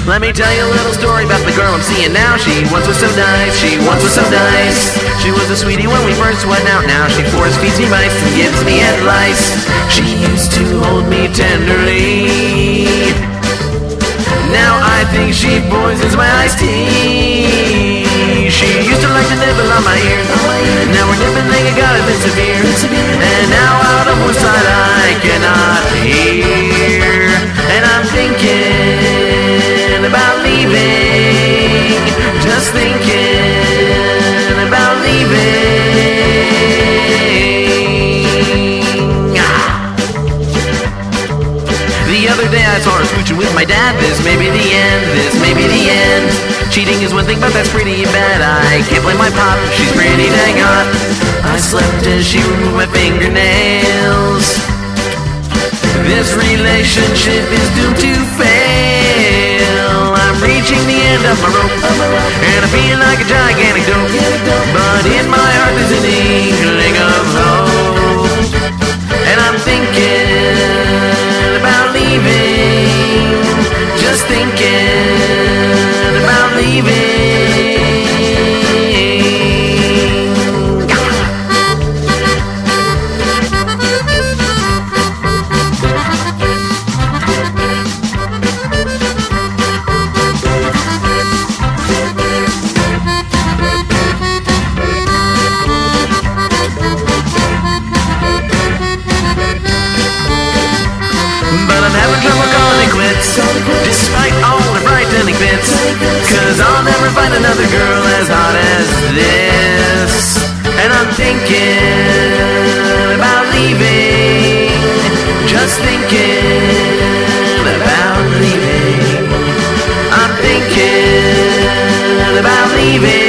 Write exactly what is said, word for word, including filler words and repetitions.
Let me tell you a little story about the girl I'm seeing now. She once was so nice, she once was so nice. She was a sweetie when we first went out. Now she force feeds me mice and gives me advice. She used to hold me tenderly. Now I think she poisons my iced tea. She used to like to nibble on my ear. Now her nibbling got a bit severe. And now out of one side I cannot hear. And I'm thinking about leaving. Just thinking about leaving. Ah. The other day I saw her scooching with my dad. This may be the end, this may be the end. Cheating is one thing, but that's pretty bad. I can't blame my pop, she's pretty dang hot. I slept as she removed my fingernails. This relationship is doomed to fail. I'm reaching the end of my rope, and I feel like a gigantic dope. But in my heart there's an inkling of hope. And I'm thinking about leaving. Just thinking about leaving. But I'm having trouble calling it quits, despite all the frightening bits. Cause I'll never find another girl as hot as this. And I'm thinking about leaving. Just thinking about leaving. I'm thinking about leaving.